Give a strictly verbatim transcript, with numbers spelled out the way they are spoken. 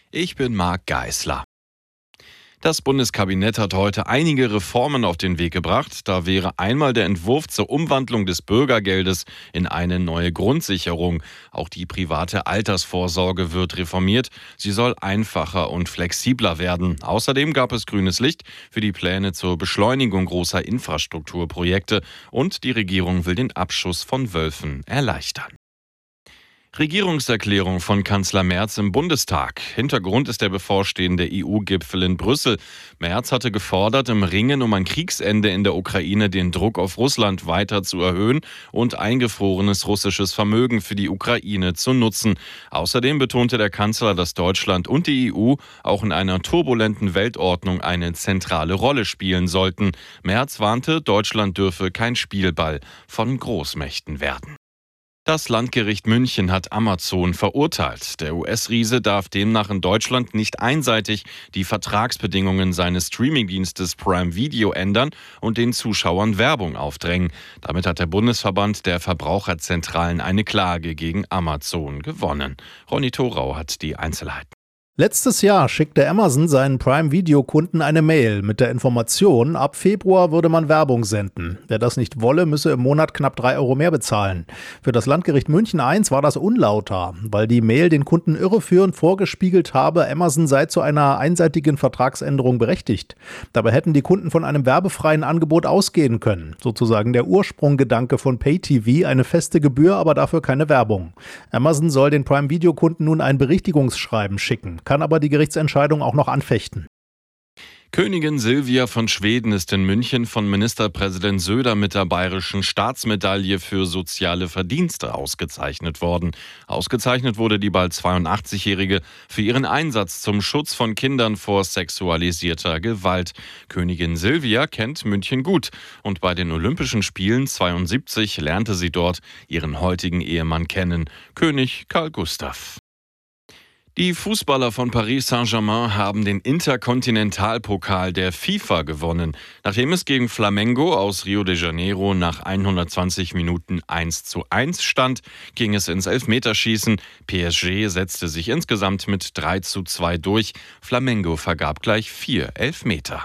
Ich bin Marc Geisler. Das Bundeskabinett hat heute einige Reformen auf den Weg gebracht. Da wäre einmal der Entwurf zur Umwandlung des Bürgergeldes in eine neue Grundsicherung. Auch die private Altersvorsorge wird reformiert. Sie soll einfacher und flexibler werden. Außerdem gab es grünes Licht für die Pläne zur Beschleunigung großer Infrastrukturprojekte. Und die Regierung will den Abschuss von Wölfen erleichtern. Regierungserklärung von Kanzler Merz im Bundestag. Hintergrund ist der bevorstehende E U-Gipfel in Brüssel. Merz hatte gefordert, im Ringen um ein Kriegsende in der Ukraine den Druck auf Russland weiter zu erhöhen und eingefrorenes russisches Vermögen für die Ukraine zu nutzen. Außerdem betonte der Kanzler, dass Deutschland und die E U auch in einer turbulenten Weltordnung eine zentrale Rolle spielen sollten. Merz warnte, Deutschland dürfe kein Spielball von Großmächten werden. Das Landgericht München hat Amazon verurteilt. Der U S-Riese darf demnach in Deutschland nicht einseitig die Vertragsbedingungen seines Streamingdienstes Prime Video ändern und den Zuschauern Werbung aufdrängen. Damit hat der Bundesverband der Verbraucherzentralen eine Klage gegen Amazon gewonnen. Ronny Thorau hat die Einzelheiten. Letztes Jahr schickte Amazon seinen Prime-Video-Kunden eine Mail mit der Information, ab Februar würde man Werbung senden. Wer das nicht wolle, müsse im Monat knapp drei Euro mehr bezahlen. Für das Landgericht München eins war das unlauter, weil die Mail den Kunden irreführend vorgespiegelt habe, Amazon sei zu einer einseitigen Vertragsänderung berechtigt. Dabei hätten die Kunden von einem werbefreien Angebot ausgehen können. Sozusagen der Ursprunggedanke von Pay-T V, eine feste Gebühr, aber dafür keine Werbung. Amazon soll den Prime-Video-Kunden nun ein Berichtigungsschreiben schicken, kann aber die Gerichtsentscheidung auch noch anfechten. Königin Silvia von Schweden ist in München von Ministerpräsident Söder mit der Bayerischen Staatsmedaille für soziale Verdienste ausgezeichnet worden. Ausgezeichnet wurde die bald zweiundachtzig-Jährige für ihren Einsatz zum Schutz von Kindern vor sexualisierter Gewalt. Königin Silvia kennt München gut und bei den Olympischen Spielen zweiundsiebzig lernte sie dort ihren heutigen Ehemann kennen, König Karl Gustav. Die Fußballer von Paris Saint-Germain haben den Interkontinentalpokal der FIFA gewonnen. Nachdem es gegen Flamengo aus Rio de Janeiro nach hundertzwanzig Minuten eins zu eins stand, ging es ins Elfmeterschießen. P S G setzte sich insgesamt mit drei zu zwei durch. Flamengo vergab gleich vier Elfmeter.